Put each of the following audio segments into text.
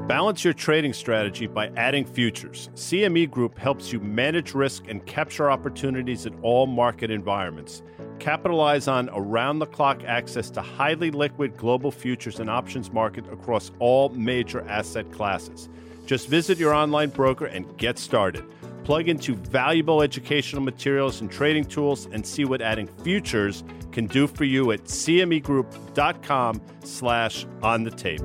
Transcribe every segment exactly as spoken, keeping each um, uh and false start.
Balance your trading strategy by adding futures. C M E Group helps you manage risk and capture opportunities in all market environments. Capitalize on around-the-clock access to highly liquid global futures and options market across all major asset classes. Just visit your online broker and get started. Plug into valuable educational materials and trading tools and see what adding futures can do for you at cmegroup.com slash on the tape.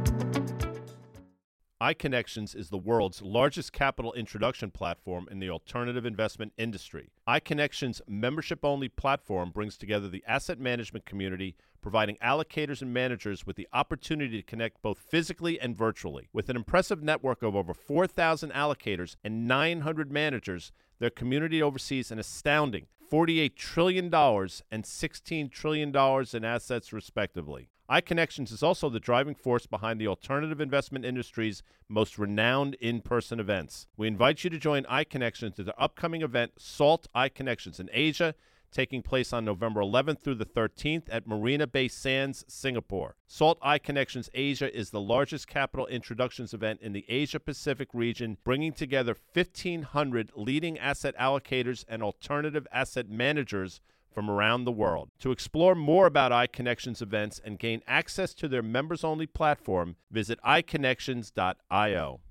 iConnections is the world's largest capital introduction platform in the alternative investment industry. iConnections' membership-only platform brings together the asset management community, providing allocators and managers with the opportunity to connect both physically and virtually. With an impressive network of over four thousand allocators and nine hundred managers, their community oversees an astounding forty-eight trillion dollars and sixteen trillion dollars in assets, respectively. iConnections is also the driving force behind the alternative investment industry's most renowned in-person events. We invite you to join iConnections at the upcoming event, SALT iConnections in Asia, taking place on November eleventh through the thirteenth at Marina Bay Sands, Singapore. SALT iConnections Asia is the largest capital introductions event in the Asia-Pacific region, bringing together fifteen hundred leading asset allocators and alternative asset managers from around the world. To explore more about iConnections events and gain access to their members-only platform, visit i connections dot io.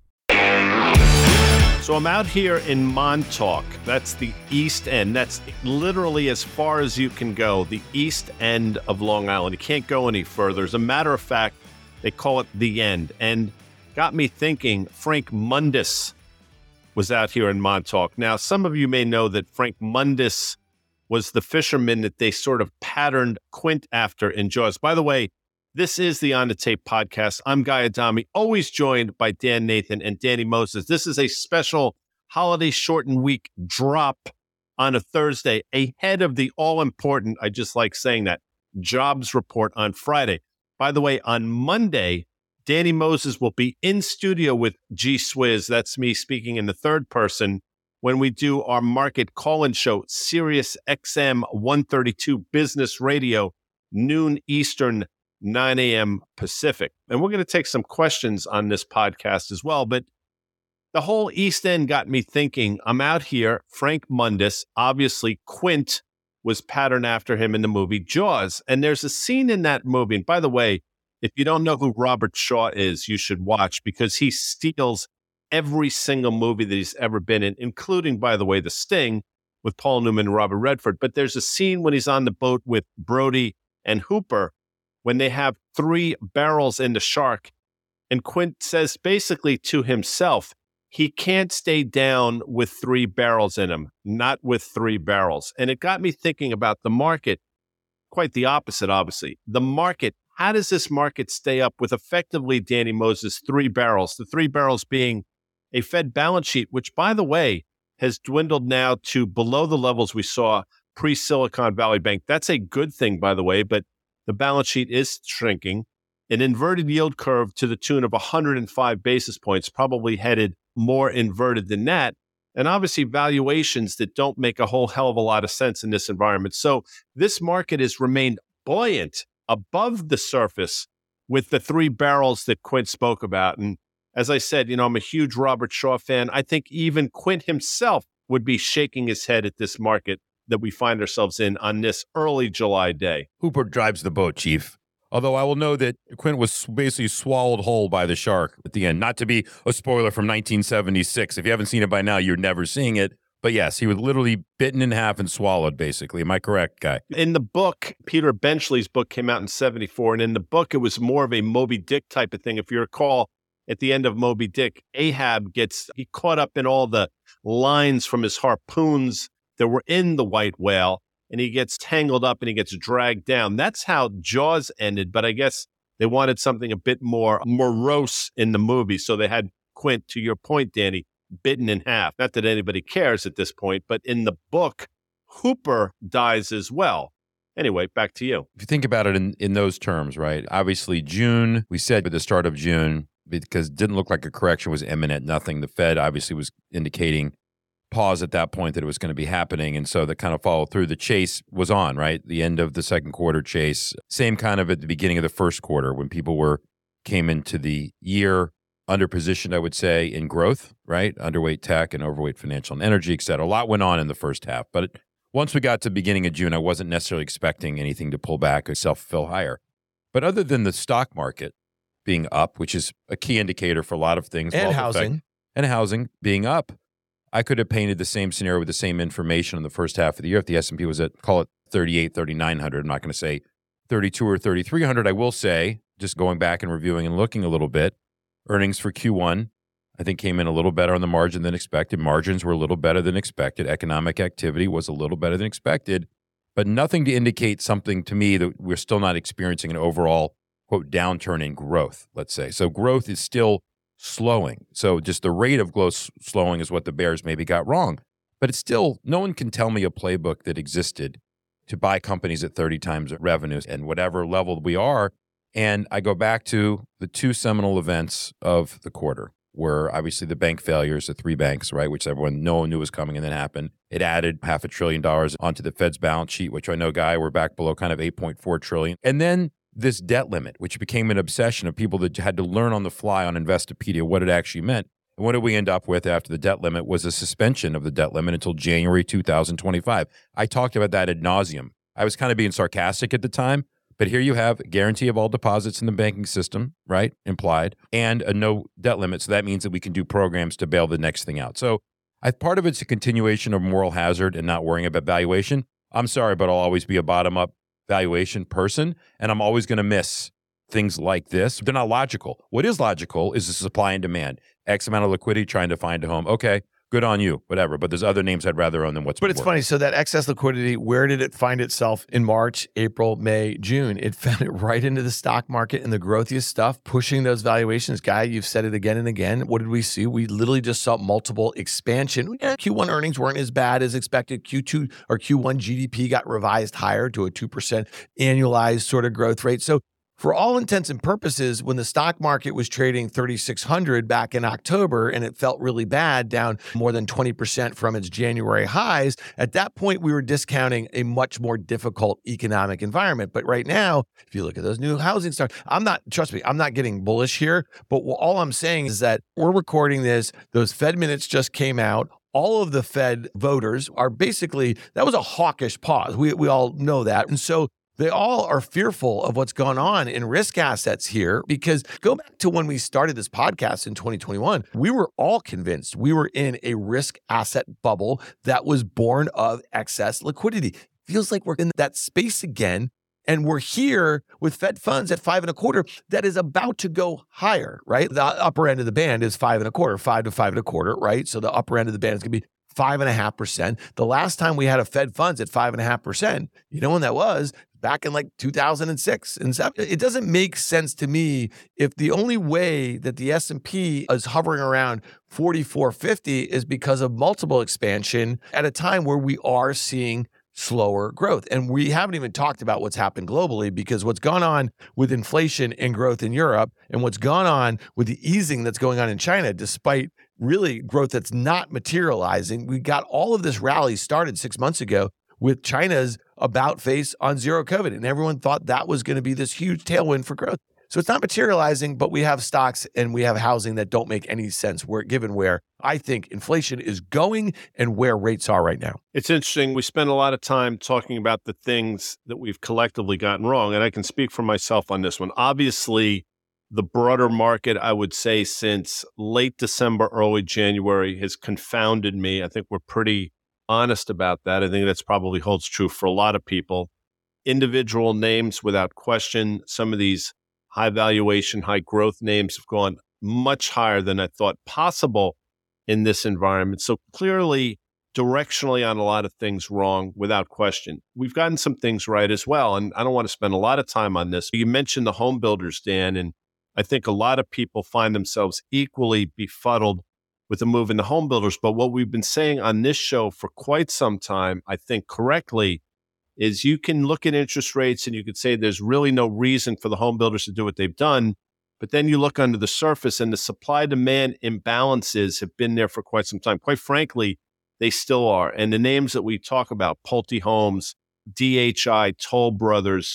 So I'm out here in Montauk. That's the East End. That's literally as far as you can go, the East End of Long Island. You can't go any further. As a matter of fact, they call it the End. And got me thinking, Frank Mundus was out here in Montauk. Now, some of you may know that Frank Mundus was the fisherman that they sort of patterned Quint after in Jaws. By the way, this is the On the Tape podcast. I'm Guy Adami, always joined by Dan Nathan and Danny Moses. This is a special holiday shortened week drop on a Thursday ahead of the all-important, I just like saying that, jobs report on Friday. By the way, on Monday, Danny Moses will be in studio with G Swizz. That's me speaking in the third person when we do our market call-in show, Sirius X M one thirty-two Business Radio, noon Eastern, nine a.m. Pacific. And we're going to take some questions on this podcast as well. But the whole East End got me thinking. I'm out here, Frank Mundus, obviously Quint was patterned after him in the movie Jaws. And there's a scene in that movie. And by the way, if you don't know who Robert Shaw is, you should watch because he steals every single movie that he's ever been in, including, by the way, The Sting with Paul Newman and Robert Redford. But there's a scene when he's on the boat with Brody and Hooper when they have three barrels in the shark. And Quint says basically to himself, he can't stay down with three barrels in him, not with three barrels. And it got me thinking about the market, quite the opposite, obviously. The market, how does this market stay up with effectively, Danny Moses, three barrels? The three barrels being a Fed balance sheet, which, by the way, has dwindled now to below the levels we saw pre-Silicon Valley Bank. That's a good thing, by the way, but the balance sheet is shrinking. An inverted yield curve to the tune of one hundred five basis points, probably headed more inverted than that. And obviously valuations that don't make a whole hell of a lot of sense in this environment. So this market has remained buoyant above the surface with the three barrels that Quint spoke about. And as I said, you know, I'm a huge Robert Shaw fan. I think even Quint himself would be shaking his head at this market that we find ourselves in on this early July day. Hooper drives the boat, Chief. Although I will know that Quint was basically swallowed whole by the shark at the end. Not to be a spoiler from nineteen seventy-six. If you haven't seen it by now, you're never seeing it. But yes, he was literally bitten in half and swallowed, basically. Am I correct, Guy? In the book, Peter Benchley's book came out in seventy-four. And in the book, it was more of a Moby Dick type of thing. If you recall, at the end of Moby Dick, Ahab gets, he caught up in all the lines from his harpoons that were in the white whale, and he gets tangled up and he gets dragged down. That's how Jaws ended, but I guess they wanted something a bit more morose in the movie, so they had Quint, to your point, Danny, bitten in half. Not that anybody cares at this point, but in the book, Hooper dies as well. Anyway, back to you. If you think about it in, in those terms, right? Obviously, June, we said at the start of June, because it didn't look like a correction was imminent, nothing. The Fed obviously was indicating pause at that point that it was going to be happening. And so that kind of followed through. The chase was on, right? The end of the second quarter chase. Same kind of at the beginning of the first quarter when people were came into the year underpositioned, I would say, in growth, right? Underweight tech and overweight financial and energy, et cetera. A lot went on in the first half. But it, once we got to beginning of June, I wasn't necessarily expecting anything to pull back or self-fulfill higher. But other than the stock market being up, which is a key indicator for a lot of things. And housing. Effect, and housing being up, I could have painted the same scenario with the same information in the first half of the year. If the S and P was at, call it thirty-eight, thirty-nine hundred, I'm not going to say thirty-two or thirty-three hundred. I will say, just going back and reviewing and looking a little bit, earnings for Q one, I think came in a little better on the margin than expected. Margins were a little better than expected. Economic activity was a little better than expected, but nothing to indicate something to me that we're still not experiencing an overall, quote, downturn in growth, let's say. So growth is still slowing. So just the rate of growth slowing is what the bears maybe got wrong. But it's still, no one can tell me a playbook that existed to buy companies at thirty times revenues and whatever level we are. And I go back to the two seminal events of the quarter, where obviously the bank failures, the three banks, right, which everyone no one knew was coming and then happened. It added half a trillion dollars onto the Fed's balance sheet, which I know, Guy, we're back below kind of eight point four trillion. And then this debt limit, which became an obsession of people that had to learn on the fly on Investopedia what it actually meant. And what did we end up with after the debt limit was a suspension of the debt limit until January two thousand twenty-five. I talked about that ad nauseum. I was kind of being sarcastic at the time, but here you have a guarantee of all deposits in the banking system, right, implied, and a no debt limit. So that means that we can do programs to bail the next thing out. So I, part of it's a continuation of moral hazard and not worrying about valuation. I'm sorry, but I'll always be a bottom-up valuation person, and I'm always going to miss things like this. They're not logical. What is logical is the supply and demand. X amount of liquidity trying to find a home. Okay, good on you, whatever. But there's other names I'd rather own than what's But it's funny. So that excess liquidity, where did it find itself in March, April, May, June? It found it right into the stock market and the growthiest stuff, pushing those valuations. Guy, you've said it again and again. What did we see? We literally just saw multiple expansion. Yeah, Q one earnings weren't as bad as expected. Q two or Q one G D P got revised higher to a two percent annualized sort of growth rate. So for all intents and purposes, when the stock market was trading thirty-six hundred back in October and it felt really bad, down more than twenty percent from its January highs, at that point, we were discounting a much more difficult economic environment. But right now, if you look at those new housing starts, I'm not, trust me, I'm not getting bullish here, but all I'm saying is that we're recording this, those Fed minutes just came out. All of the Fed voters are basically, that was a hawkish pause. We, we all know that. And so they all are fearful of what's gone on in risk assets here, because go back to when we started this podcast in twenty twenty-one, we were all convinced we were in a risk asset bubble that was born of excess liquidity. Feels like we're in that space again. And we're here with Fed funds at five and a quarter that is about to go higher, right? The upper end of the band is five and a quarter, five to five and a quarter, right? So the upper end of the band is going to be five and a half percent. The last time we had a Fed funds at five and a half percent, you know when that was? Back in like two thousand six and seven. It doesn't make sense to me if the only way that the S and P is hovering around forty-four fifty is because of multiple expansion at a time where we are seeing slower growth. And we haven't even talked about what's happened globally, because what's gone on with inflation and growth in Europe and what's gone on with the easing that's going on in China, despite really growth that's not materializing. We got all of this rally started six months ago with China's about face on zero COVID. And everyone thought that was going to be this huge tailwind for growth. So it's not materializing, but we have stocks and we have housing that don't make any sense, where, given where I think inflation is going and where rates are right now. It's interesting. We spend a lot of time talking about the things that we've collectively gotten wrong. And I can speak for myself on this one. Obviously, the broader market, I would say, since late December, early January has confounded me. I think we're pretty honest about that. I think that's probably holds true for a lot of people. Individual names, without question, some of these high valuation, high growth names have gone much higher than I thought possible in this environment. So clearly, directionally on a lot of things wrong, without question. We've gotten some things right as well. And I don't want to spend a lot of time on this. You mentioned the home builders, Dan, and I think a lot of people find themselves equally befuddled with the move in the home builders. But what we've been saying on this show for quite some time, I think correctly, is you can look at interest rates and you could say there's really no reason for the home builders to do what they've done. But then you look under the surface and the supply-demand imbalances have been there for quite some time. Quite frankly, they still are. And the names that we talk about, Pulte Homes, D H I, Toll Brothers,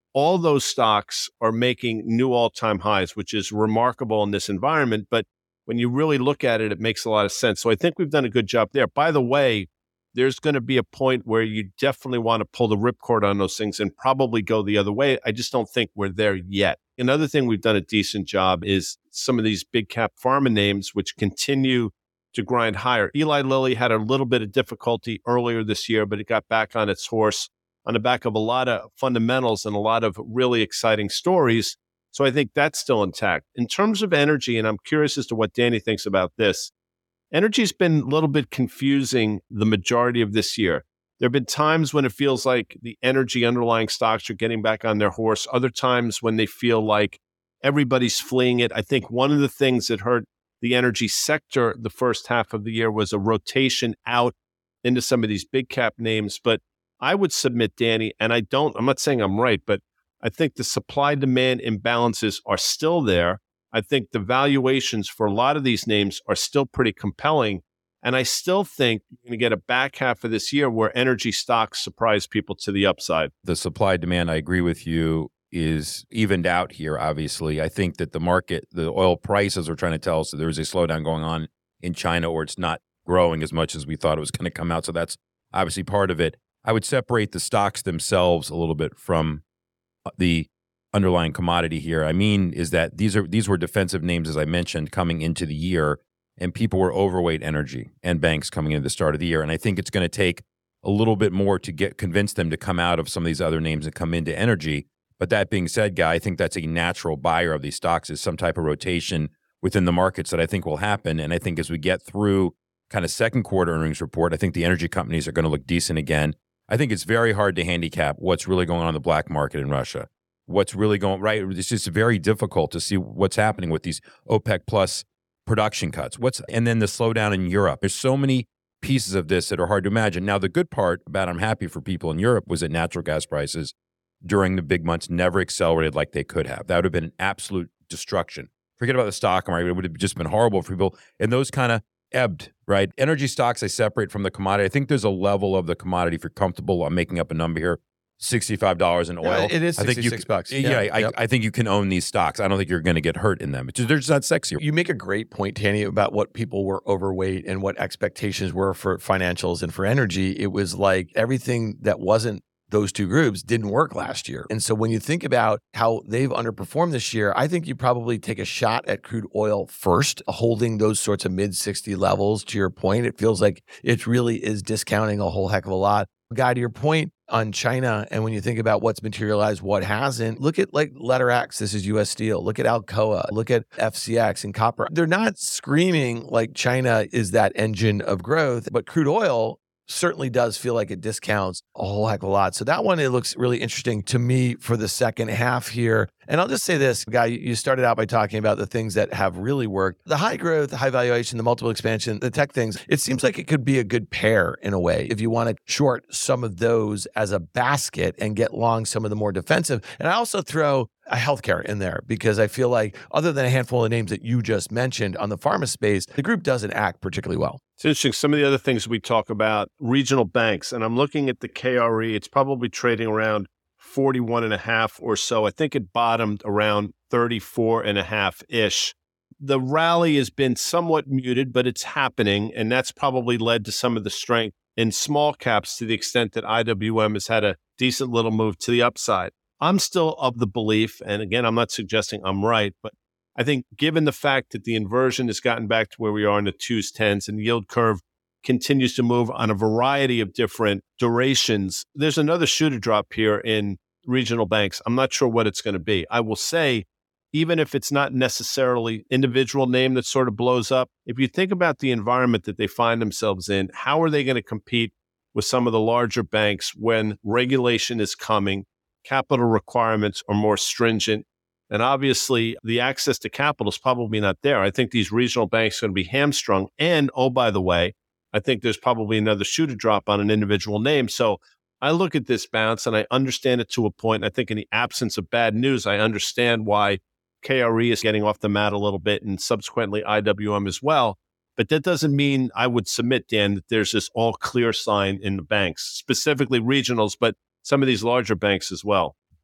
all those stocks are making new all-time highs, which is remarkable in this environment. But when you really look at it, it makes a lot of sense. So I think we've done a good job there. By the way, there's going to be a point where you definitely want to pull the ripcord on those things and probably go the other way. I just don't think we're there yet. Another thing we've done a decent job is some of these big cap pharma names, which continue to grind higher. Eli Lilly had a little bit of difficulty earlier this year, but it got back on its horse on the back of a lot of fundamentals and a lot of really exciting stories. So I think that's still intact. In terms of energy, and I'm curious as to what Danny thinks about this, energy's been a little bit confusing the majority of this year. There have been times when it feels like the energy underlying stocks are getting back on their horse, other times when they feel like everybody's fleeing it. I think one of the things that hurt the energy sector the first half of the year was a rotation out into some of these big cap names. But I would submit, Danny, and I don't, I'm not saying I'm right, but I think the supply demand imbalances are still there. I think the valuations for a lot of these names are still pretty compelling. And I still think you're going to get a back half of this year where energy stocks surprise people to the upside. The supply demand, I agree with you, is evened out here, obviously. I think that the market, the oil prices are trying to tell us that there's a slowdown going on in China, or it's not growing as much as we thought it was going to come out. So that's obviously part of it. I would separate the stocks themselves a little bit from the underlying commodity here. I mean, is that these are these were defensive names, as I mentioned, coming into the year, and people were overweight energy and banks coming into the start of the year. And I think it's going to take a little bit more to get convince them to come out of some of these other names and come into energy. But that being said, Guy, I think that's a natural buyer of these stocks, is some type of rotation within the markets that I think will happen. And I think as we get through kind of second quarter earnings report, I think the energy companies are going to look decent again. I think it's very hard to handicap what's really going on in the black market in Russia. What's really going right? It's just very difficult to see what's happening with these OPEC plus production cuts. What's and then the slowdown in Europe. There's so many pieces of this that are hard to imagine. Now, the good part about I'm happy for people in Europe was that natural gas prices during the big months never accelerated like they could have. That would have been an absolute destruction. Forget about the stock market. It would have just been horrible for people. And those kind of ebbed, right? Energy stocks I separate from the commodity. I think there's a level of the commodity, if you're comfortable, I'm making up a number here, sixty-five dollars in oil. Yeah, it is sixty-six I think you, bucks. Yeah, Yeah, I, yep. I think you can own these stocks. I don't think you're going to get hurt in them. It's just, they're just not sexy. You make a great point, Tanny, about what people were overweight and what expectations were for financials and for energy. It was like everything that wasn't those two groups didn't work last year. And so when you think about how they've underperformed this year, I think you probably take a shot at crude oil first, holding those sorts of mid sixty levels. To your point, it feels like it really is discounting a whole heck of a lot. Guy, to your point on China, and when you think about what's materialized, what hasn't, look at like Letter X, this is U S Steel, look at Alcoa, look at F C X and copper. They're not screaming like China is that engine of growth, but crude oil certainly does feel like it discounts a whole heck of a lot. So that one, it looks really interesting to me for the second half here. And I'll just say this, Guy, you started out by talking about the things that have really worked. The high growth, the high valuation, the multiple expansion, the tech things, it seems like it could be a good pair in a way if you want to short some of those as a basket and get long some of the more defensive. And I also throw a healthcare in there because I feel like other than a handful of names that you just mentioned on the pharma space, the group doesn't act particularly well. It's interesting. Some of the other things we talk about, regional banks, and I'm looking at the K R E, it's probably trading around forty-one and a half or so. I think it bottomed around thirty-four and a half ish. The rally has been somewhat muted, but it's happening. And that's probably led to some of the strength in small caps to the extent that I W M has had a decent little move to the upside. I'm still of the belief, and again, I'm not suggesting I'm right, but I think given the fact that the inversion has gotten back to where we are in the twos, tens, and the yield curve continues to move on a variety of different durations, there's another shoe to drop here in regional banks. I'm not sure what it's going to be. I will say, even if it's not necessarily individual name that sort of blows up, if you think about the environment that they find themselves in, how are they going to compete with some of the larger banks when regulation is coming, capital requirements are more stringent, and obviously the access to capital is probably not there. I think these regional banks are going to be hamstrung. And, oh, by the way, I think there's probably another shoe to drop on an individual name. So I look at this bounce and I understand it to a point. I think in the absence of bad news, I understand why K R E is getting off the mat a little bit and subsequently I W M as well. But that doesn't mean I would submit, Dan, that there's this all clear sign in the banks, specifically regionals, but some of these larger banks as well.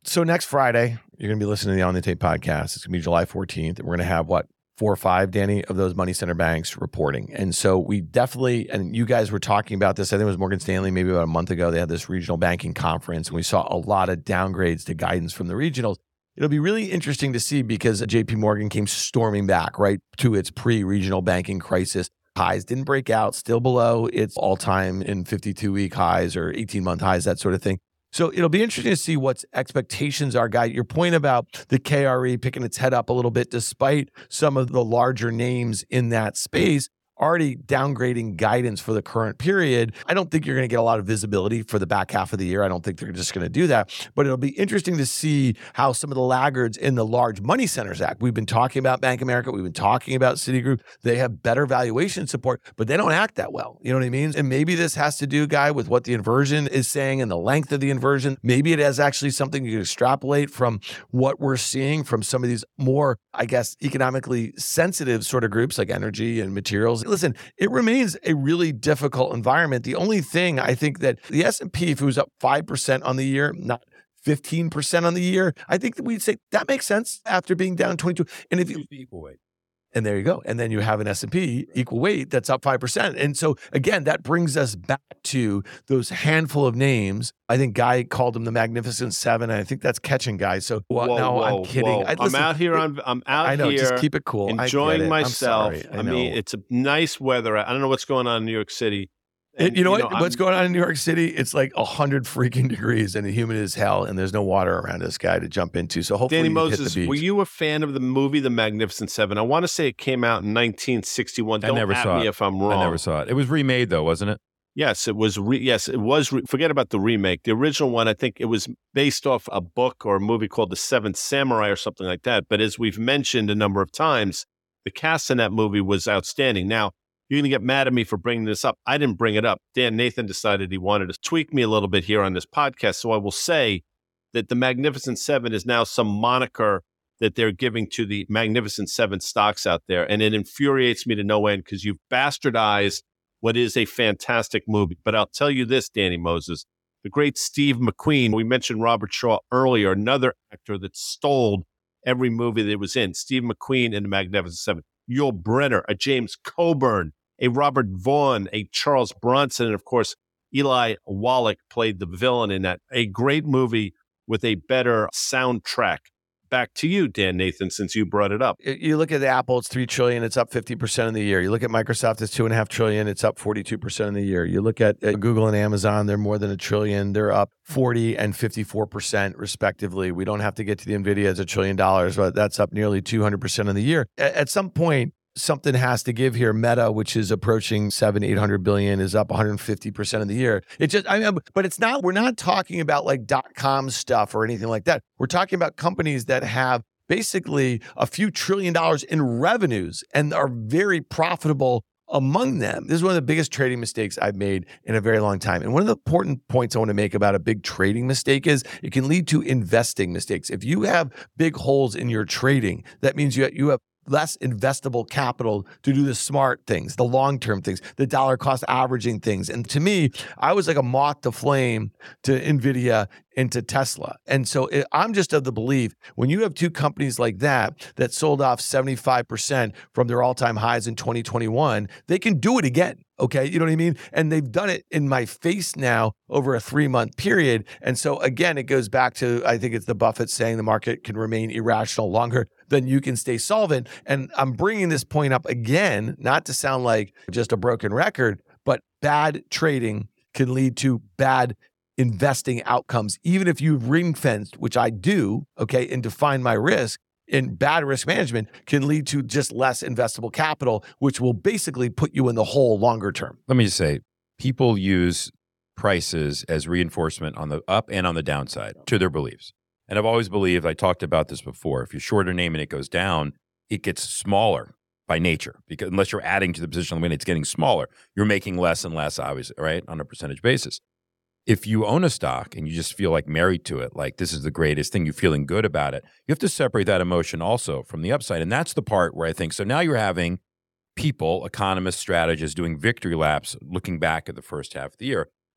So next Friday, you're going to be listening to the On the Tape podcast. It's going to be July fourteenth. And we're going to have what? Four or five, Danny, of those money center banks reporting. And so we definitely, and you guys were talking about this, I think it was Morgan Stanley maybe about a month ago, they had this regional banking conference and we saw a lot of downgrades to guidance from the regionals. It'll be really interesting to see because J P Morgan came storming back, right, to its pre-regional banking crisis highs, didn't break out, still below its all-time in fifty-two week highs or eighteen-month highs, that sort of thing. So it'll be interesting to see what expectations are, Guy. Your point about the K R E picking its head up a little bit, despite some of the larger names in that space already downgrading guidance for the current period. I don't think you're going to get a lot of visibility for the back half of the year. I don't think they're just going to do that. But it'll be interesting to see how some of the laggards in the large money centers act. We've been talking about Bank of America. We've been talking about Citigroup. They have better valuation support, but they don't act that well. You know what I mean? And maybe this has to do, Guy, with what the inversion is saying and the length of the inversion. Maybe it has actually something you can extrapolate from what we're seeing from some of these more, I guess, economically sensitive sort of groups like energy and materials. Listen, it remains a really difficult environment. The only thing I think that the S and P, if it was up five percent on the year, not fifteen percent on the year, I think that we'd say that makes sense after being down twenty-two. And if you equal weight. And there you go. And then you have an S and P equal weight that's up five percent. And so again, that brings us back to those handful of names. I think Guy called them the Magnificent Seven. And I think that's catching, guys. So well, whoa, no, whoa, I'm kidding. Whoa. I, listen, I'm out here on, I'm out I know, here. just keep it cool. Enjoying I myself. I, I mean, it's a nice weather. I don't know what's going on in New York City. And, it, you know you what? know, What's I'm, going on in New York City? It's like a hundred freaking degrees and humid as hell, and there's no water around this guy to jump into. So hopefully, Danny you Moses, hit the beach. were you a fan of the movie The Magnificent Seven? I want to say it came out in nineteen sixty-one. I Don't never at saw me it. if I'm wrong. I never saw it. It was remade though, wasn't it? Yes, it was. Re- yes, it was. Re- forget about the remake. The original one, I think it was based off a book or a movie called The Seventh Samurai or something like that. But as we've mentioned a number of times, the cast in that movie was outstanding. Now, you're going to get mad at me for bringing this up. I didn't bring it up. Dan Nathan decided he wanted to tweak me a little bit here on this podcast. So I will say that the Magnificent Seven is now some moniker that they're giving to the Magnificent Seven stocks out there. And it infuriates me to no end because you've bastardized what is a fantastic movie. But I'll tell you this, Danny Moses, the great Steve McQueen, we mentioned Robert Shaw earlier, another actor that stole every movie that it was in. Steve McQueen in the Magnificent Seven. Yul Brynner, a James Coburn, a Robert Vaughn, a Charles Bronson, and of course, Eli Wallach played the villain in that. A great movie with a better soundtrack. Back to you, Dan Nathan, since you brought it up. You look at Apple, it's three trillion dollars, it's up fifty percent in the year. You look at Microsoft, it's two point five trillion dollars, it's up forty-two percent in the year. You look at uh, Google and Amazon, they're more than a trillion. They're up forty and fifty-four percent respectively. We don't have to get to the NVIDIA as a trillion dollars, but that's up nearly two hundred percent in the year. At, at some point, something has to give here. Meta, which is approaching seven, eight hundred billion, is up one hundred fifty percent of the year. It just, I mean, but it's not. We're not talking about like dot com stuff or anything like that. We're talking about companies that have basically a few trillion dollars in revenues and are very profitable among them. This is one of the biggest trading mistakes I've made in a very long time. And one of the important points I want to make about a big trading mistake is it can lead to investing mistakes. If you have big holes in your trading, that means you you have less investable capital to do the smart things, the long-term things, the dollar cost averaging things. And to me, I was like a moth to flame to NVIDIA and to Tesla. And so it, I'm just of the belief when you have two companies like that that sold off seventy-five percent from their all-time highs in twenty twenty-one, they can do it again. Okay, you know what I mean? And they've done it in my face now over a three-month period. And so again, it goes back to, I think it's the Buffett saying the market can remain irrational longer than you can stay solvent. And I'm bringing this point up again, not to sound like just a broken record, but bad trading can lead to bad investing outcomes. Even if you've ring-fenced, which I do, okay, and define my risk, in bad risk management can lead to just less investable capital, which will basically put you in the hole longer term. Let me just say, people use prices as reinforcement on the up and on the downside to their beliefs. And I've always believed, I talked about this before, if you're short a name and it goes down, it gets smaller by nature, because unless you're adding to the position when it's getting smaller, you're making less and less, obviously, right, on a percentage basis. If you own a stock and you just feel like married to it, like this is the greatest thing, you're feeling good about it, you have to separate that emotion also from the upside. And that's the part where I think, so now you're having people, economists, strategists doing victory laps, looking back at the first half of the year.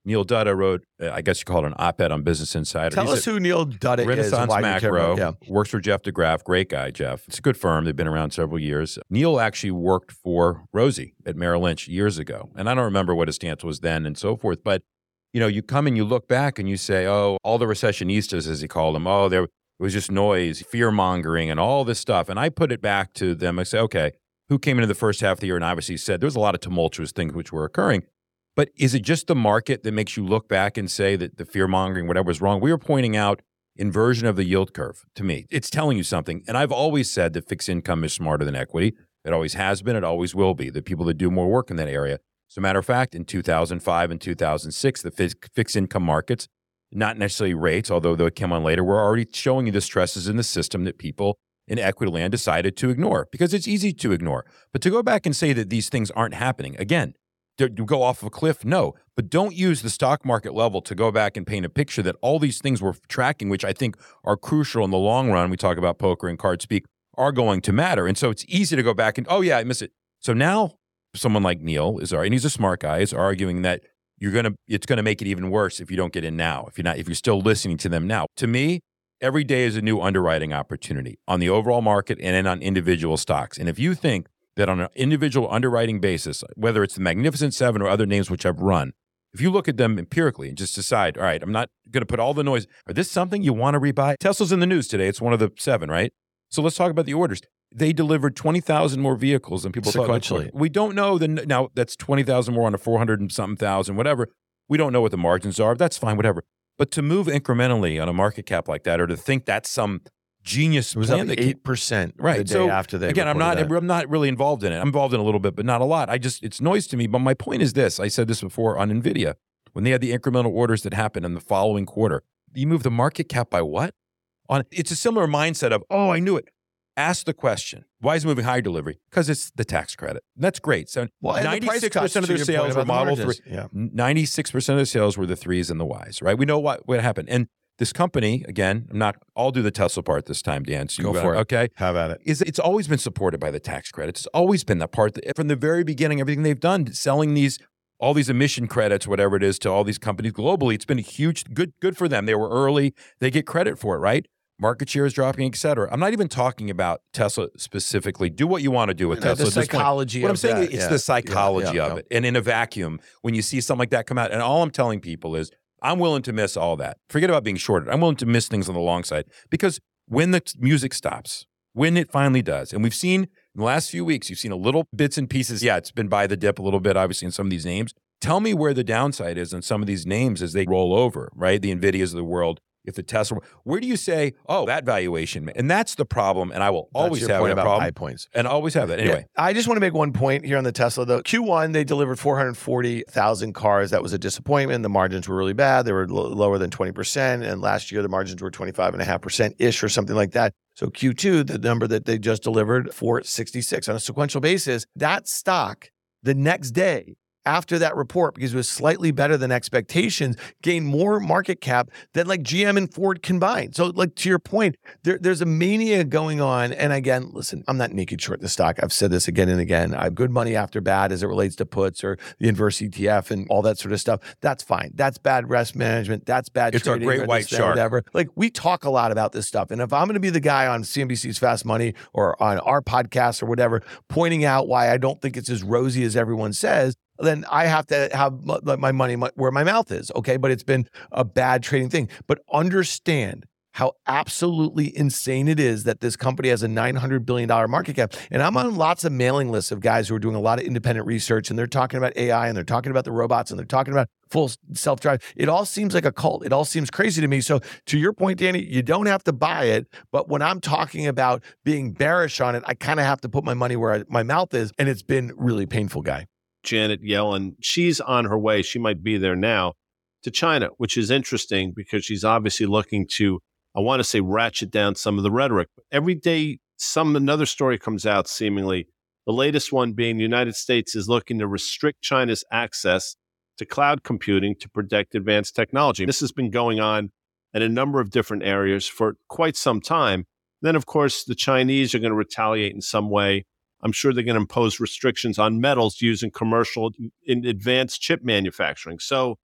Neil Dutta wrote, uh, I guess you call it an op-ed on Business Insider. Tell He's us who Neil Dutta is. Renaissance and why you care Macro, about- yeah. works for Jeff DeGraff. Great guy, Jeff. It's a good firm. They've been around several years. Neil actually worked for Rosie at Merrill Lynch years ago. And I don't remember what his stance was then and so forth. But, you know, you come and you look back and you say, oh, all the recessionistas, as he called them, oh, there it was just noise, fear-mongering, and all this stuff. And I put it back to them. I say, okay, who came into the first half of the year and obviously said there was a lot of tumultuous things which were occurring. But is it just the market that makes you look back and say that the fear-mongering, whatever was wrong? We were pointing out inversion of the yield curve to me. It's telling you something. And I've always said that fixed income is smarter than equity. It always has been. It always will be. The people that do more work in that area. As a matter of fact, in two thousand five and two thousand six, the fi- fixed income markets, not necessarily rates, although they came on later, were already showing you the stresses in the system that people in equity land decided to ignore because it's easy to ignore. But to go back and say that these things aren't happening, again, to go off of a cliff? No. But don't use the stock market level to go back and paint a picture that all these things we're tracking, which I think are crucial in the long run, we talk about poker and card speak, are going to matter. And so it's easy to go back and, oh, yeah, I miss it. So now someone like Neil is, and he's a smart guy, is arguing that you're gonna, it's going to make it even worse if you don't get in now, if you're not, if you're still listening to them now. To me, every day is a new underwriting opportunity on the overall market and then on individual stocks. And if you think that on an individual underwriting basis, whether it's the Magnificent Seven or other names which I've run, if you look at them empirically and just decide, all right, I'm not going to put all the noise. Are this something you want to rebuy? Tesla's in the news today. It's one of the seven, right? So let's talk about the orders. They delivered twenty thousand more vehicles than people thought. Sequentially. We don't know. The, now, that's twenty thousand more on a four hundred and something thousand, whatever. We don't know what the margins are. That's fine, whatever. But to move incrementally on a market cap like that or to think that's some genius It was plan up that can- eight percent Right. the day so after they again, I'm not. reported that. I'm not really involved in it. I'm involved in a little bit, but not a lot. I just it's noise to me. But my point is this: I said this before on Nvidia when they had the incremental orders that happened in the following quarter. You move the market cap by what? On it's a similar mindset of oh, I knew it. Ask the question: why is it moving higher delivery? Because it's the tax credit. That's great. So Well, and the price ninety-six cuts, percent of to their your sales point were about the Model three. margins. Yeah. ninety-six percent of their sales were the threes and the Ys. Right? We know what what happened and. This company, again, I'm not, I'll do the Tesla part this time, Dan. So you Go got- for it. Okay. Have at it. Is it's always been supported by the tax credits. It's always been that part that, from the very beginning, everything they've done, selling these, all these emission credits, whatever it is, to all these companies globally. It's been a huge, good, good for them. They were early. They get credit for it, right? Market share is dropping, et cetera. I'm not even talking about Tesla specifically. Do what you want to do with No, Tesla. the at this point. psychology What I'm of saying that, is it's yeah. the psychology Yeah, yeah, of yeah. it. And in a vacuum, when you see something like that come out, and all I'm telling people is, I'm willing to miss all that. Forget about being shorted. I'm willing to miss things on the long side because when the t- music stops, when it finally does, and we've seen in the last few weeks, you've seen a little bits and pieces. Yeah, it's been by the dip a little bit, obviously, in some of these names. Tell me where the downside is on some of these names as they roll over, right? The NVIDIAs of the world. If the Tesla, where do you say, oh, that valuation? And that's the problem. And I will That's always your have point that about problem. high points. And always have that. Anyway. Yeah, I just want to make one point here on the Tesla. Though Q one, they delivered four hundred forty thousand cars. That was a disappointment. The margins were really bad. They were l- lower than twenty percent. And last year, the margins were twenty-five point five percent-ish or something like that. So Q two, the number that they just delivered, four sixty-six on a sequential basis, that stock the next day after that report, because it was slightly better than expectations, gained more market cap than like G M and Ford combined. So like to your point, there, there's a mania going on. And again, listen, I'm not naked short the stock. I've said this again and again. I have good money after bad as it relates to puts or the inverse E T F and all that sort of stuff. That's fine. That's bad risk management. That's bad It's our trading. great or white this, that, shark. Whatever. Like we talk a lot about this stuff. And if I'm going to be the guy on C N B C's Fast Money or on our podcast or whatever, pointing out why I don't think it's as rosy as everyone says, then I have to have my, my money where my mouth is, okay? But it's been a bad trading thing. But understand how absolutely insane it is that this company has a nine hundred billion dollars market cap. And I'm on lots of mailing lists of guys who are doing a lot of independent research, and they're talking about A I, and they're talking about the robots, and they're talking about full self-drive. It all seems like a cult. It all seems crazy to me. So to your point, Danny, you don't have to buy it. But when I'm talking about being bearish on it, I kind of have to put my money where I, my mouth is. And it's been really painful, Guy. Janet Yellen, she's on her way. She might be there now to China, which is interesting because she's obviously looking to, I want to say, ratchet down some of the rhetoric. Every day, some another story comes out, seemingly. The latest one being the United States is looking to restrict China's access to cloud computing to protect advanced technology. This has been going on in a number of different areas for quite some time. Then, of course, the Chinese are going to retaliate in some way. I'm sure they're going to impose restrictions on metals used in commercial in advanced chip manufacturing. So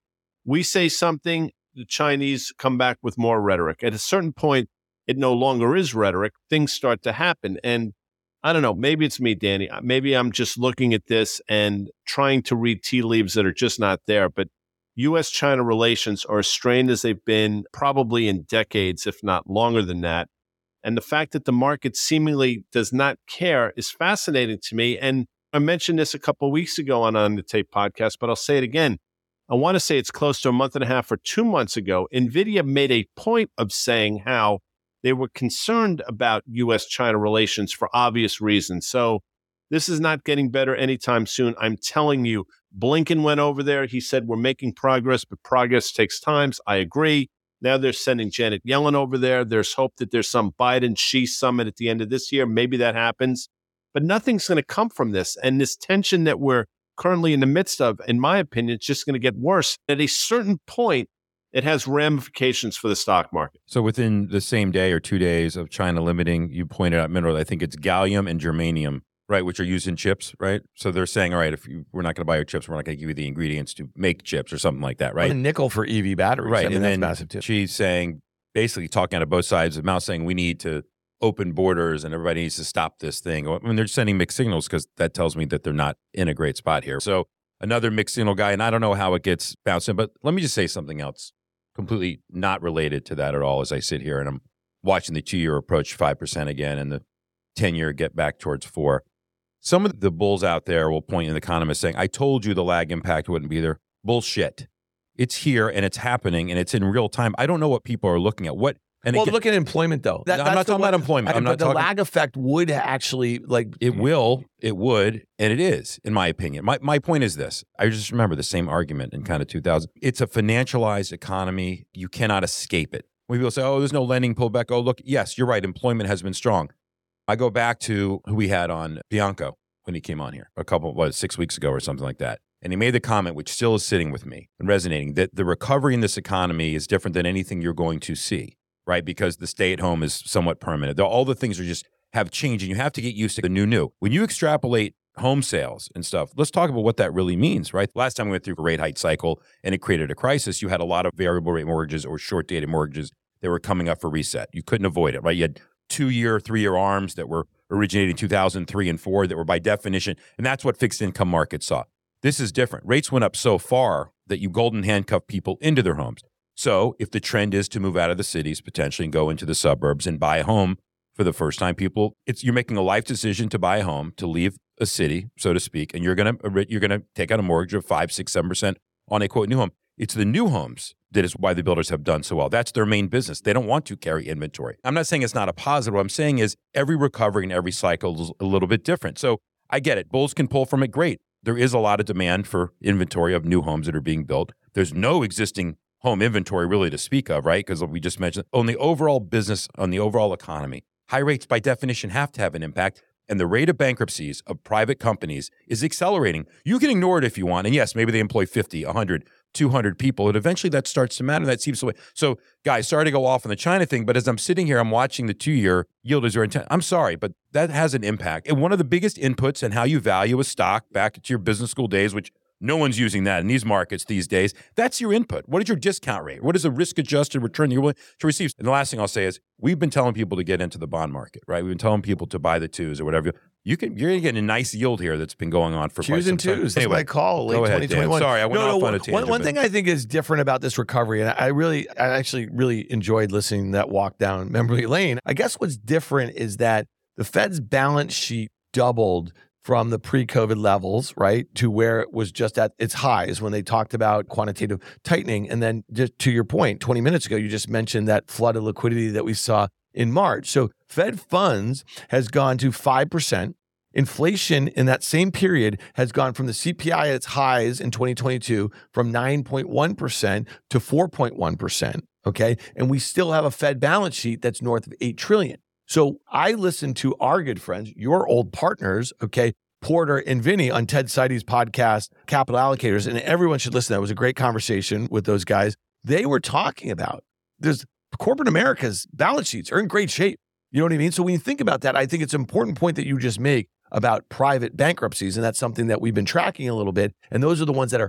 We say something, the Chinese come back with more rhetoric. At a certain point, it no longer is rhetoric. Things start to happen. And I don't know, maybe it's me, Danny. Maybe I'm just looking at this and trying to read tea leaves that are just not there. But U S China relations are as strained as they've been probably in decades, if not longer than that. And the fact that the market seemingly does not care is fascinating to me. And I mentioned this a couple of weeks ago on On the Tape podcast, but I'll say it again. I want to say it's close to a month and a half or two months ago. NVIDIA made a point of saying how they were concerned about U S China relations for obvious reasons. So this is not getting better anytime soon. I'm telling you, Blinken went over there. He said, we're making progress, but progress takes time. I agree. Now they're sending Janet Yellen over there. There's hope that there's some Biden-Xi summit at the end of this year. Maybe that happens. But nothing's going to come from this. And this tension that we're currently in the midst of, in my opinion, it's just going to get worse. At a certain point, it has ramifications for the stock market. So within the same day or two days of China limiting, you pointed out minerals, I think it's gallium and germanium, right, which are used in chips, right? So they're saying, all right, if you, we're not going to buy your chips, we're not going to give you the ingredients to make chips or something like that, right? Well, nickel for E V batteries. Right, I mean, and that's then massive too. She's saying, basically talking out of both sides of the mouth, saying we need to open borders and everybody needs to stop this thing. I mean, they're sending mixed signals because that tells me that they're not in a great spot here. So another mixed signal guy, and I don't know how it gets bounced in, but let me just say something else, completely not related to that at all as I sit here and I'm watching the two-year approach five percent again and the ten-year get back towards four. Some of the bulls out there will point in the economists saying, I told you the lag impact wouldn't be there. Bullshit. It's here and it's happening and it's in real time. I don't know what people are looking at. What? And well, again, look at employment, though. That, I'm that's not the talking one- about employment. I- I'm but not the talking. lag effect would actually, like... It will, it would, and it is, in my opinion. My my point is this. I just remember the same argument in kind of two thousand. It's a financialized economy. You cannot escape it. When people say, oh, there's no lending pullback. Oh, look, yes, you're right. Employment has been strong. I go back to who we had on Bianco when he came on here a couple, what, six weeks ago or something like that. And he made the comment, which still is sitting with me and resonating, that the recovery in this economy is different than anything you're going to see, right? Because the stay-at-home is somewhat permanent. All the things are just have changed, and you have to get used to the new new. When you extrapolate home sales and stuff, let's talk about what that really means, right? Last time we went through a rate hike cycle and it created a crisis, you had a lot of variable rate mortgages or short-dated mortgages that were coming up for reset. You couldn't avoid it, right? You had two-year, three-year arms that were originating in two thousand three and four that were by definition, and that's what fixed income markets saw. This is different. Rates went up so far that you golden handcuff people into their homes. So if the trend is to move out of the cities potentially and go into the suburbs and buy a home for the first time, people, it's you're making a life decision to buy a home, to leave a city, so to speak, and you're gonna you're gonna take out a mortgage of five, six, seven percent on a quote new home. It's the new homes that is why the builders have done so well. That's their main business. They don't want to carry inventory. I'm not saying it's not a positive. What I'm saying is every recovery and every cycle is a little bit different. So I get it. Bulls can pull from it. Great. There is a lot of demand for inventory of new homes that are being built. There's no existing home inventory really to speak of, right? Because we just mentioned on the overall business, on the overall economy, high rates by definition have to have an impact. And the rate of bankruptcies of private companies is accelerating. You can ignore it if you want. And yes, maybe they employ fifty, one hundred, two hundred people. And eventually that starts to matter. That seems the way. So guys, sorry to go off on the China thing, but as I'm sitting here, I'm watching the two-year yield is your intent. I'm sorry, but that has an impact. And one of the biggest inputs in how you value a stock back to your business school days, which no one's using that in these markets these days. That's your input. What is your discount rate? What is the risk-adjusted return you're willing to receive? And the last thing I'll say is we've been telling people to get into the bond market, right? We've been telling people to buy the twos or whatever. You can, you're going to get a nice yield here that's been going on for quite Twos some and time. twos. That's Anyway, my call. Late go ahead, twenty twenty-one. Dan. Sorry, I went no, off no, on a one- tangent. One but- thing I think is different about this recovery, and I really, I actually really enjoyed listening to that walk down memory lane. I guess what's different is that the Fed's balance sheet doubled from the pre-COVID levels, right, to where it was just at its highs when they talked about quantitative tightening. And then just to your point, twenty minutes ago, you just mentioned that flood of liquidity that we saw in March. So Fed funds has gone to five percent. Inflation in that same period has gone from the C P I at its highs in twenty twenty-two from nine point one percent to four point one percent, okay? And we still have a Fed balance sheet that's north of eight trillion dollars. So I listened to our good friends, your old partners, okay, Porter and Vinny on Ted Seide's podcast, Capital Allocators, and everyone should listen. That was a great conversation with those guys. They were talking about there's corporate America's balance sheets are in great shape. You know what I mean? So when you think about that, I think it's an important point that you just make about private bankruptcies, and that's something that we've been tracking a little bit. And those are the ones that are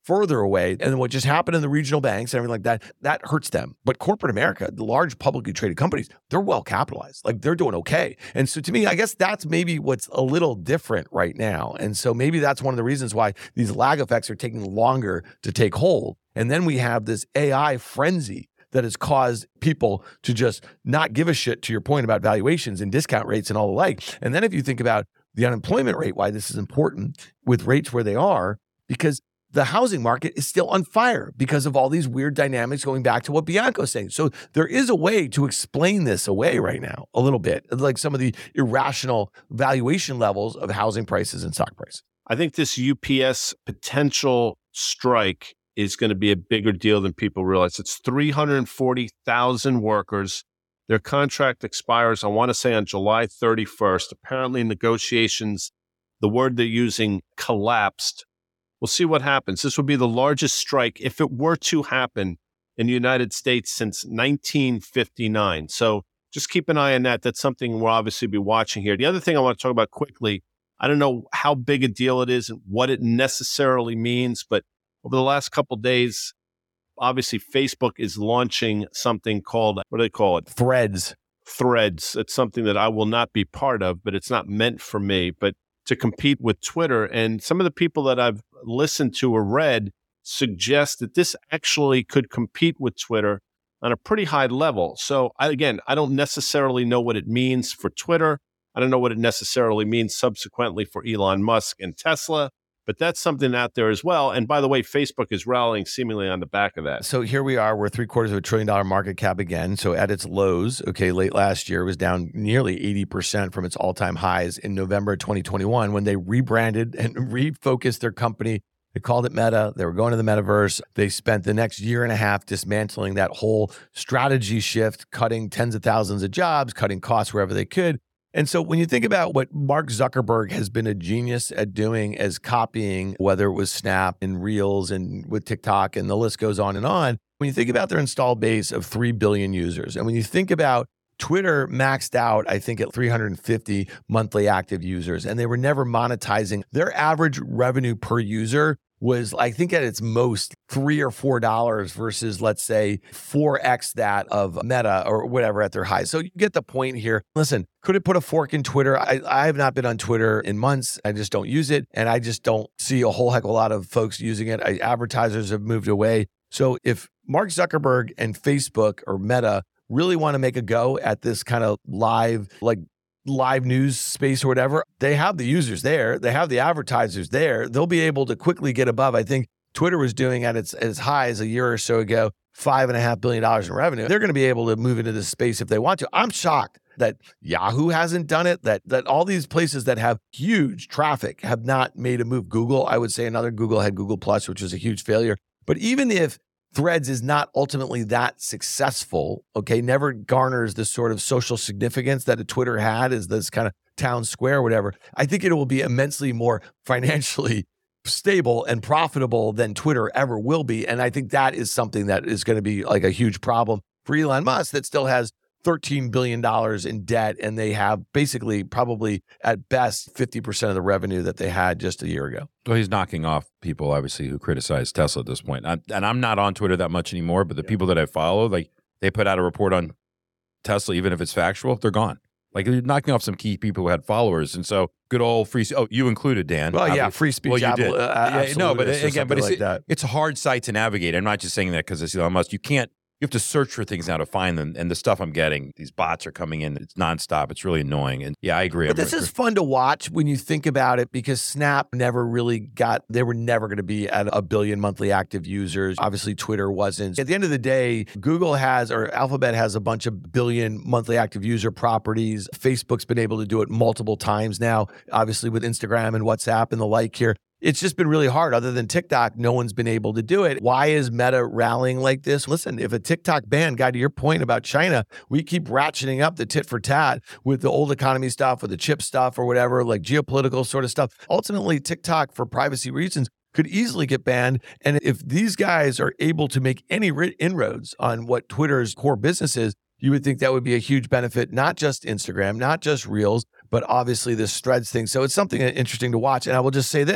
further away. And then what just happened in the regional banks and everything like that, that hurts them. But corporate America, the large publicly traded companies, they're well capitalized. Like they're doing okay. And so to me, I guess that's maybe what's a little different right now. And so maybe that's one of the reasons why these lag effects are taking longer to take hold. And then we have this A I frenzy that has caused people to just not give a shit, to your point about valuations and discount rates and all the like. And then if you think about the unemployment rate, why this is important with rates where they are, because the housing market is still on fire because of all these weird dynamics, going back to what Bianco's saying. So there is a way to explain this away right now, a little bit, like some of the irrational valuation levels of housing prices and stock prices. I think this U P S potential strike is going to be a bigger deal than people realize. It's three hundred forty thousand workers. Their contract expires, I want to say, on July thirty-first. Apparently, negotiations, the word they're using, collapsed. We'll see what happens. This would be the largest strike, if it were to happen, in the United States since nineteen fifty-nine. So just keep an eye on that. That's something we'll obviously be watching here. The other thing I want to talk about quickly, I don't know how big a deal it is and what it necessarily means, but over the last couple of days, obviously Facebook is launching something called, what do they call it? Threads. Threads. It's something that I will not be part of, but it's not meant for me, but to compete with Twitter. And some of the people that I've listened to or read suggest that this actually could compete with Twitter on a pretty high level. So I, again, I don't necessarily know what it means for Twitter. I don't know what it necessarily means subsequently for Elon Musk and Tesla, but that's something out there as well. And by the way, Facebook is rallying seemingly on the back of that. So here we are, we're three quarters of a trillion dollar market cap again. So at its lows, okay, late last year, it was down nearly eighty percent from its all-time highs in November twenty twenty-one when they rebranded and refocused their company. They called it Meta. They were going to the metaverse. They spent the next year and a half dismantling that whole strategy shift, cutting tens of thousands of jobs, cutting costs wherever they could. And so when you think about what Mark Zuckerberg has been a genius at doing as copying, whether it was Snap and Reels and with TikTok and the list goes on and on, when you think about their installed base of three billion users, and when you think about Twitter maxed out, I think, at three hundred fifty monthly active users, and they were never monetizing. Their average revenue per user was, I think, at its most three or four dollars versus, let's say, four x that of Meta or whatever at their high. So you get the point here. Listen, could it put a fork in Twitter? I, I have not been on Twitter in months. I just don't use it, and I just don't see a whole heck of a lot of folks using it. I, advertisers have moved away. So if Mark Zuckerberg and Facebook or Meta really want to make a go at this kind of live, like live news space or whatever, they have the users there. They have the advertisers there. They'll be able to quickly get above. I think Twitter was doing at its as high as a year or so ago, five and a half billion dollars in revenue. They're going to be able to move into this space if they want to. I'm shocked that Yahoo hasn't done it, that that all these places that have huge traffic have not made a move. Google, I would say another Google had Google Plus, which was a huge failure. But even if Threads is not ultimately that successful, okay, never garners the sort of social significance that a Twitter had as this kind of town square or whatever, I think it will be immensely more financially stable and profitable than Twitter ever will be. And I think that is something that is going to be like a huge problem for Elon Musk that still has thirteen billion dollars in debt, and they have basically probably at best fifty percent of the revenue that they had just a year ago. Well, he's knocking off people, obviously, who criticize Tesla at this point. I, and I'm not on Twitter that much anymore, but the yeah. people that I follow, like they put out a report on Tesla, even if it's factual, they're gone. Like you're knocking off some key people who had followers. And so good old free, oh, you included, Dan. Well, yeah, free speech. Well, you Apple, did. Uh, yeah, no, but again, but it's, like that. it's a hard site to navigate. I'm not just saying that because it's Elon Musk. You can't, you have to search for things now to find them. And the stuff I'm getting, these bots are coming in. It's nonstop. It's really annoying. And yeah, I agree. But this is fun to watch when you think about it because Snap never really got, they were never going to be at a billion monthly active users. Obviously, Twitter wasn't. At the end of the day, Google has, or Alphabet has a bunch of billion monthly active user properties. Facebook's been able to do it multiple times now, obviously with Instagram and WhatsApp and the like here. It's just been really hard. Other than TikTok, no one's been able to do it. Why is Meta rallying like this? Listen, if a TikTok ban, Guy, to your point about China, we keep ratcheting up the tit for tat with the old economy stuff, with the chip stuff or whatever, like geopolitical sort of stuff. Ultimately, TikTok, for privacy reasons, could easily get banned. And if these guys are able to make any inroads on what Twitter's core business is, you would think that would be a huge benefit, not just Instagram, not just Reels, but obviously this Threads thing. So it's something interesting to watch. And I will just say this.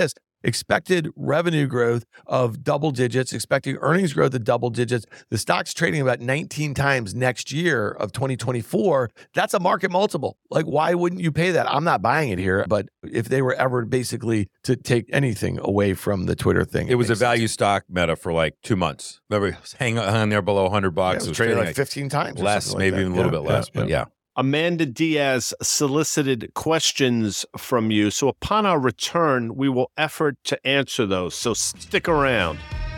expected revenue growth of double digits, expecting earnings growth of double digits. The stock's trading about nineteen times next year of twenty twenty-four. That's a market multiple. Like, why wouldn't you pay that? I'm not buying it here, but if they were ever basically to take anything away from the Twitter thing, it, it was a value sense. Stock Meta for like two months. Remember, it was hanging on there below one hundred bucks. Yeah, it was, it was trading trading like fifteen times, less, like maybe that. even a little yeah, bit less, yeah, but yeah. yeah. Amanda Diaz solicited questions from you. So upon our return, we will effort to answer those. So stick around.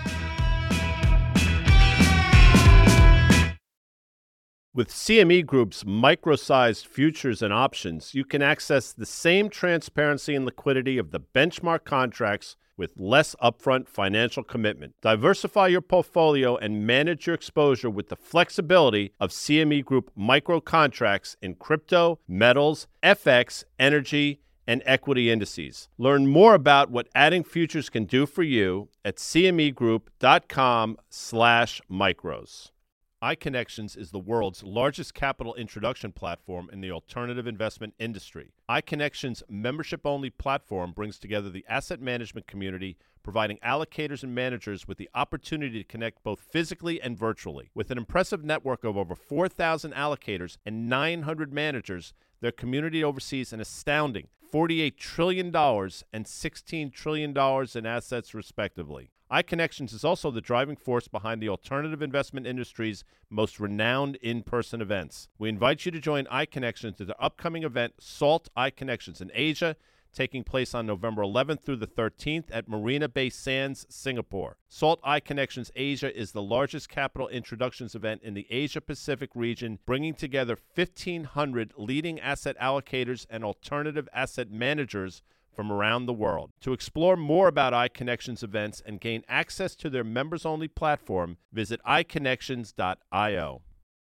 With C M E Group's micro-sized futures and options, you can access the same transparency and liquidity of the benchmark contracts with less upfront financial commitment. Diversify your portfolio and manage your exposure with the flexibility of C M E Group micro contracts in crypto, metals, F X, energy, and equity indices. Learn more about what adding futures can do for you at cmegroup.com slash micros. iConnections is the world's largest capital introduction platform in the alternative investment industry. iConnections' membership-only platform brings together the asset management community, providing allocators and managers with the opportunity to connect both physically and virtually. With an impressive network of over four thousand allocators and nine hundred managers, their community oversees an astounding forty-eight trillion dollars and sixteen trillion dollars in assets, respectively. iConnections is also the driving force behind the alternative investment industry's most renowned in-person events. We invite you to join iConnections at the upcoming event, SALT iConnections in Asia, taking place on November eleventh through the thirteenth at Marina Bay Sands, Singapore. SALT iConnections Asia is the largest capital introductions event in the Asia-Pacific region, bringing together fifteen hundred leading asset allocators and alternative asset managers from around the world. To explore more about iConnections events and gain access to their members-only platform, visit i connections dot io.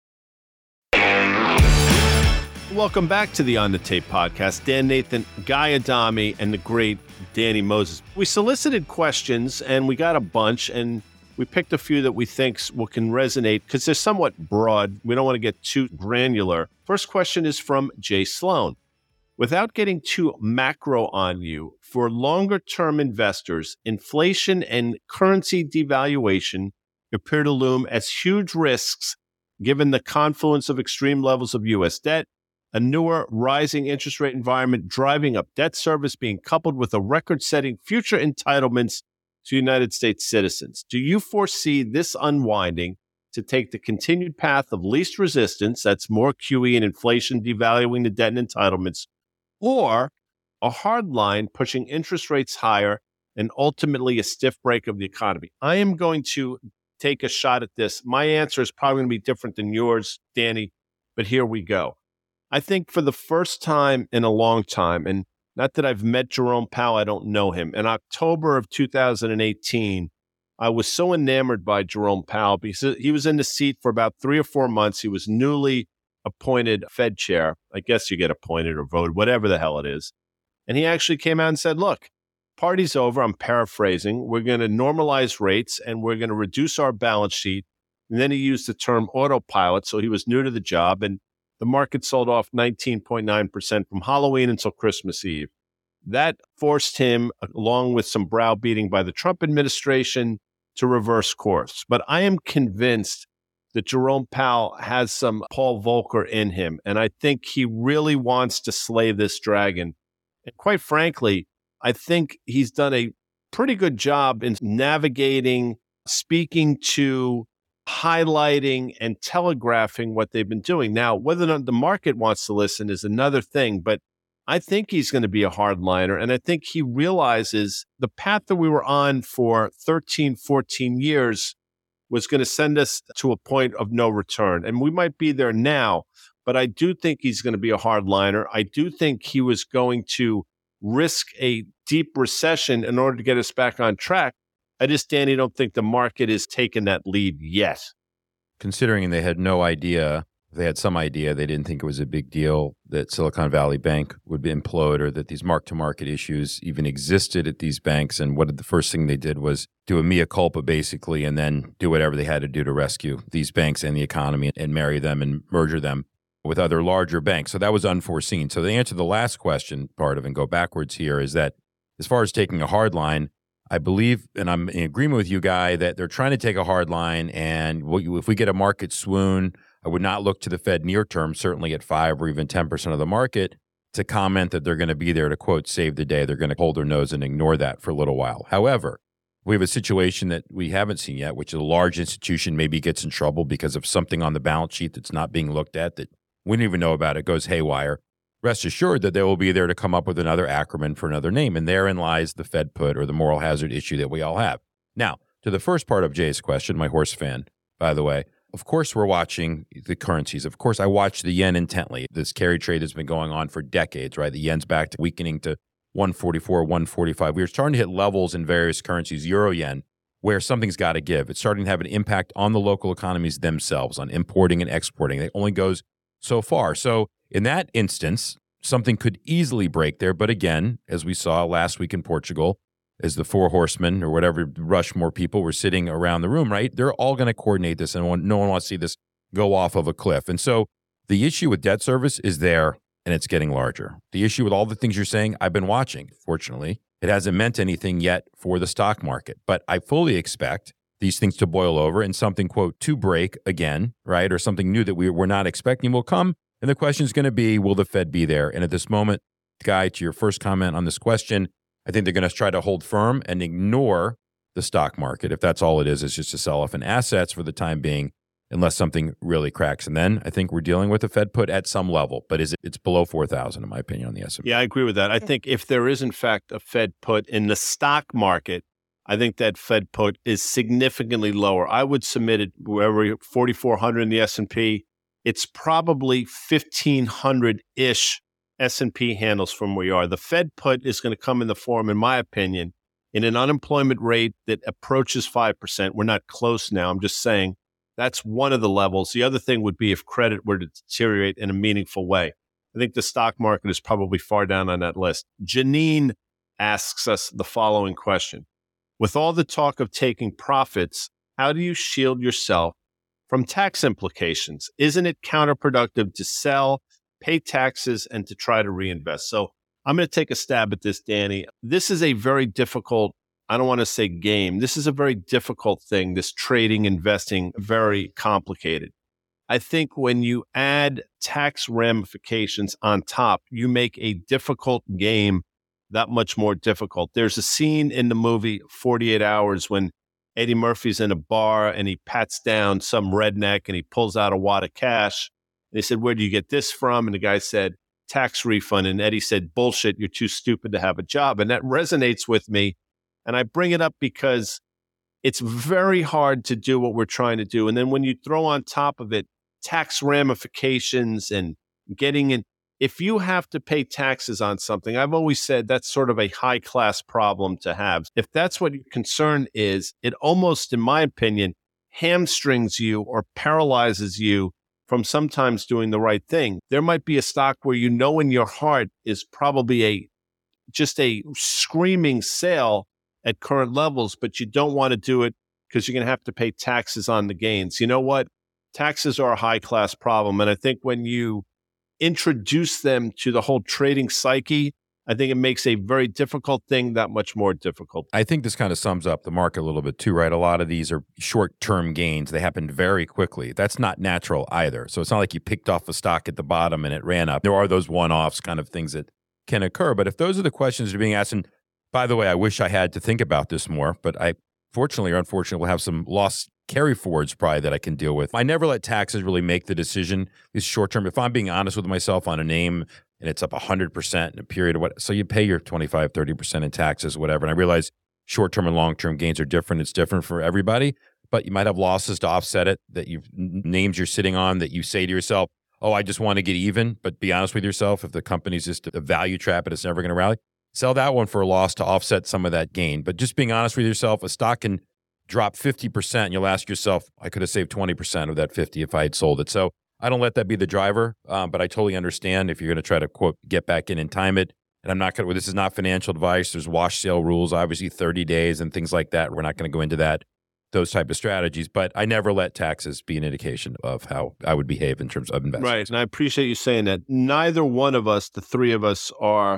Welcome back to the On the Tape podcast. Dan Nathan, Guy Adami, and the great Danny Moses. We solicited questions, and we got a bunch, and we picked a few that we think will can resonate because they're somewhat broad. We don't want to get too granular. First question is from Jay Sloan. Without getting too macro on you, for longer-term investors, inflation and currency devaluation appear to loom as huge risks given the confluence of extreme levels of U S debt, a newer rising interest rate environment driving up debt service being coupled with a record-setting future entitlements to United States citizens. Do you foresee this unwinding to take the continued path of least resistance, that's more Q E and inflation devaluing the debt and entitlements, or a hard line pushing interest rates higher and ultimately a stiff break of the economy? I am going to take a shot at this. My answer is probably going to be different than yours, Danny, but here we go. I think for the first time in a long time, and not that I've met Jerome Powell, I don't know him. In October of two thousand eighteen, I was so enamored by Jerome Powell because he was in the seat for about three or four months. He was newly appointed Fed chair. I guess you get appointed or voted, whatever the hell it is. And he actually came out and said, look, party's over. I'm paraphrasing. We're going to normalize rates and we're going to reduce our balance sheet. And then he used the term autopilot. So he was new to the job, and the market sold off nineteen point nine percent from Halloween until Christmas Eve. That forced him, along with some browbeating by the Trump administration, to reverse course. But I am convinced that Jerome Powell has some Paul Volcker in him, and I think he really wants to slay this dragon. And quite frankly, I think he's done a pretty good job in navigating, speaking to, highlighting, and telegraphing what they've been doing. Now, whether or not the market wants to listen is another thing, but I think he's going to be a hardliner, and I think he realizes the path that we were on for thirteen, fourteen years was going to send us to a point of no return. And we might be there now, but I do think he's going to be a hardliner. I do think he was going to risk a deep recession in order to get us back on track. I just, Danny, don't think the market has taken that lead yet. Considering they had no idea, they had some idea, they didn't think it was a big deal that Silicon Valley Bank would implode or that these mark-to-market issues even existed at these banks. And what did the first thing they did was do a mea culpa, basically, and then do whatever they had to do to rescue these banks and the economy and marry them and merger them with other larger banks. So that was unforeseen. So the answer to the last question part of it, and go backwards here, is that as far as taking a hard line, I believe, and I'm in agreement with you, Guy, that they're trying to take a hard line. And if we get a market swoon, I would not look to the Fed near term, certainly at five or even ten percent of the market, to comment that they're going to be there to, quote, save the day. They're going to hold their nose and ignore that for a little while. However, we have a situation that we haven't seen yet, which is a large institution maybe gets in trouble because of something on the balance sheet that's not being looked at that we don't even know about. It goes haywire. Rest assured that they will be there to come up with another acronym for another name. And therein lies the Fed put or the moral hazard issue that we all have. Now, to the first part of Jay's question, my horse fan, by the way, of course, we're watching the currencies. Of course, I watch the yen intently. This carry trade has been going on for decades, right? The yen's back to weakening to one forty-four, one forty-five. We are starting to hit levels in various currencies, euro yen, where something's got to give. It's starting to have an impact on the local economies themselves, on importing and exporting. It only goes so far. So in that instance, something could easily break there. But again, as we saw last week in Portugal, as the four horsemen or whatever Rushmore people were sitting around the room, right? They're all going to coordinate this, and no one wants to see this go off of a cliff. And so the issue with debt service is there, and it's getting larger. The issue with all the things you're saying, I've been watching. Fortunately, it hasn't meant anything yet for the stock market. But I fully expect these things to boil over and something, quote, to break again, right? Or something new that we were not expecting will come. And the question is going to be, will the Fed be there? And at this moment, Guy, to your first comment on this question, I think they're going to try to hold firm and ignore the stock market. If that's all it is, it's just a sell-off in assets for the time being, unless something really cracks. And then I think we're dealing with a Fed put at some level. But is it, it's below four thousand, in my opinion, on the S and P. Yeah, I agree with that. I think if there is, in fact, a Fed put in the stock market, I think that Fed put is significantly lower. I would submit it wherever forty-four hundred in the S and P. It's probably fifteen hundred-ish S and P handles from where you are. The Fed put is going to come in the form, in my opinion, in an unemployment rate that approaches five percent. We're not close now. I'm just saying that's one of the levels. The other thing would be if credit were to deteriorate in a meaningful way. I think the stock market is probably far down on that list. Janine asks us the following question. With all the talk of taking profits, how do you shield yourself from tax implications? Isn't it counterproductive to sell, pay taxes, and to try to reinvest? So I'm going to take a stab at this, Danny. This is a very difficult, I don't want to say game. This is a very difficult thing, this trading, investing, very complicated. I think when you add tax ramifications on top, you make a difficult game that much more difficult. There's a scene in the movie forty-eight hours when Eddie Murphy's in a bar and he pats down some redneck and he pulls out a wad of cash. They said, where do you get this from? And the guy said, tax refund. And Eddie said, bullshit, you're too stupid to have a job. And that resonates with me. And I bring it up because it's very hard to do what we're trying to do. And then when you throw on top of it tax ramifications and getting in, if you have to pay taxes on something, I've always said that's sort of a high class problem to have. If that's what your concern is, it almost, in my opinion, hamstrings you or paralyzes you from sometimes doing the right thing. There might be a stock where you know in your heart is probably a just a screaming sale at current levels, but you don't want to do it because you're going to have to pay taxes on the gains. You know what? Taxes are a high-class problem. And I think when you introduce them to the whole trading psyche, I think it makes a very difficult thing that much more difficult. I think this kind of sums up the market a little bit too, right? A lot of these are short-term gains. They happen very quickly. That's not natural either. So it's not like you picked off a stock at the bottom and it ran up. There are those one-offs kind of things that can occur. But if those are the questions that are being asked, and by the way, I wish I had to think about this more, but I fortunately or unfortunately will have some lost carry forwards probably that I can deal with. I never let taxes really make the decision. It's short term. If I'm being honest with myself on a name and it's up one hundred percent in a period of what, so you pay your twenty-five, thirty percent in taxes, whatever. And I realize short term and long term gains are different. It's different for everybody, but you might have losses to offset it that you've names you're sitting on that you say to yourself, oh, I just want to get even. But be honest with yourself. If the company's just a value trap and it's never going to rally, sell that one for a loss to offset some of that gain. But just being honest with yourself, a stock can drop fifty percent and you'll ask yourself, I could have saved twenty percent of that fifty if I had sold it. So I don't let that be the driver, um, but I totally understand if you're going to try to, quote, get back in and time it. And I'm not going to, this is not financial advice. There's wash sale rules, obviously thirty days and things like that. We're not going to go into that, those type of strategies, but I never let taxes be an indication of how I would behave in terms of investment. Right. And I appreciate you saying that. Neither one of us, the three of us, are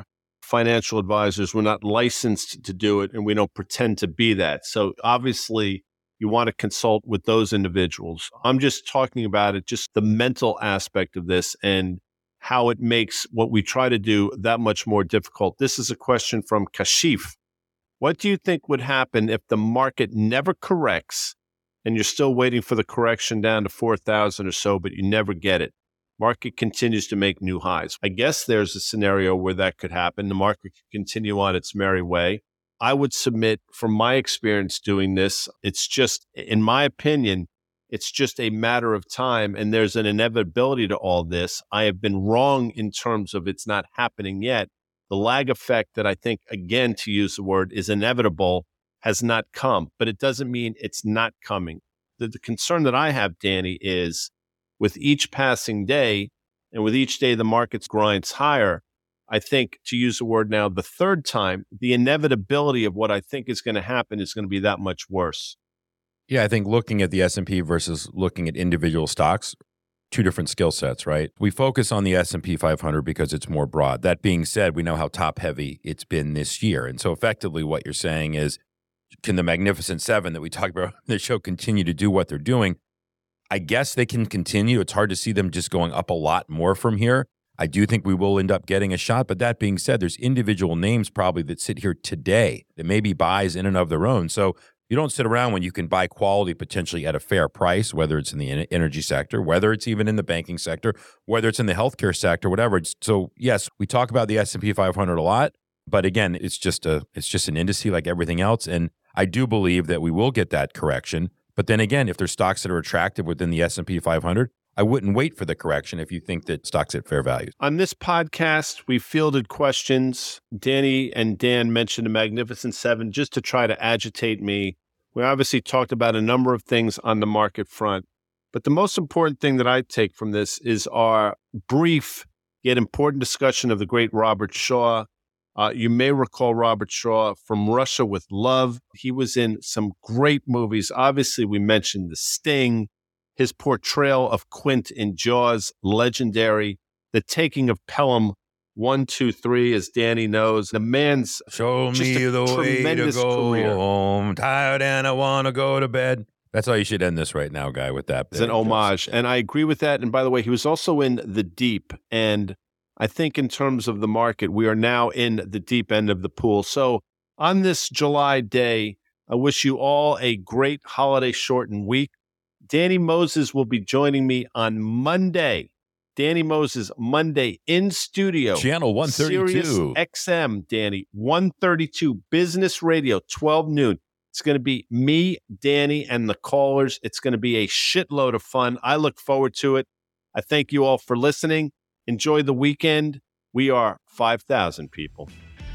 financial advisors. We're not licensed to do it, and we don't pretend to be that. So obviously, you want to consult with those individuals. I'm just talking about it, just the mental aspect of this and how it makes what we try to do that much more difficult. This is a question from Kashif. What do you think would happen if the market never corrects and you're still waiting for the correction down to four thousand or so, but you never get it? Market continues to make new highs. I guess there's a scenario where that could happen. The market could continue on its merry way. I would submit, from my experience doing this, it's just, in my opinion, it's just a matter of time, and there's an inevitability to all this. I have been wrong in terms of it's not happening yet. The lag effect that I think, again, to use the word, is inevitable has not come, but it doesn't mean it's not coming. The, the concern that I have, Danny, is with each passing day and with each day the market grinds higher, I think, to use the word now the third time, the inevitability of what I think is going to happen is going to be that much worse. Yeah, I think looking at the S and P versus looking at individual stocks, two different skill sets, right? We focus on the S and P five hundred because it's more broad. That being said, we know how top-heavy it's been this year. And so effectively what you're saying is, can the Magnificent Seven that we talked about on the show continue to do what they're doing? I guess they can continue. It's hard to see them just going up a lot more from here. I do think we will end up getting a shot. But that being said, there's individual names probably that sit here today that maybe buys in and of their own. So you don't sit around when you can buy quality potentially at a fair price, whether it's in the energy sector, whether it's even in the banking sector, whether it's in the healthcare sector, whatever. So yes, we talk about the S and P five hundred a lot, but again, it's just a it's just an indice like everything else. And I do believe that we will get that correction. But then again, if there's stocks that are attractive within the S and P five hundred, I wouldn't wait for the correction if you think that stock's at fair value. On this podcast, we fielded questions. Danny and Dan mentioned the Magnificent Seven just to try to agitate me. We obviously talked about a number of things on the market front. But the most important thing that I take from this is our brief yet important discussion of the great Robert Shaw. Uh, you may recall Robert Shaw from Russia with Love. He was in some great movies. Obviously, we mentioned The Sting. His portrayal of Quint in Jaws, legendary. The Taking of Pelham, one, two, three, as Danny knows. The man's Show just me a the way to go career. home. Tired and I want to go to bed. That's how you should end this right now, guy, with that. It's an homage. And I agree with that. And by the way, he was also in The Deep. And I think in terms of the market, we are now in the deep end of the pool. So on this July day, I wish you all a great holiday shortened week. Danny Moses will be joining me on Monday. Danny Moses, Monday in studio. Channel one thirty-two. Sirius X M, Danny, one thirty-two, Business Radio, twelve noon. It's going to be me, Danny, and the callers. It's going to be a shitload of fun. I look forward to it. I thank you all for listening. Enjoy the weekend. We are five thousand people.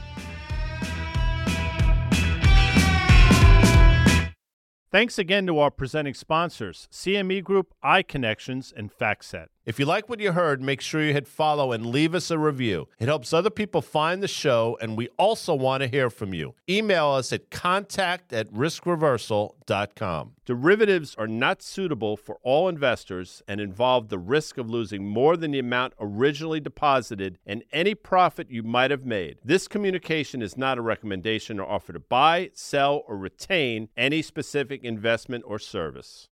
Thanks again to our presenting sponsors, C M E Group, iConnections, and FactSet. If you like what you heard, make sure you hit follow and leave us a review. It helps other people find the show, and we also want to hear from you. Email us at contact at risk reversal dot com. Derivatives are not suitable for all investors and involve the risk of losing more than the amount originally deposited and any profit you might have made. This communication is not a recommendation or offer to buy, sell, or retain any specific investment or service.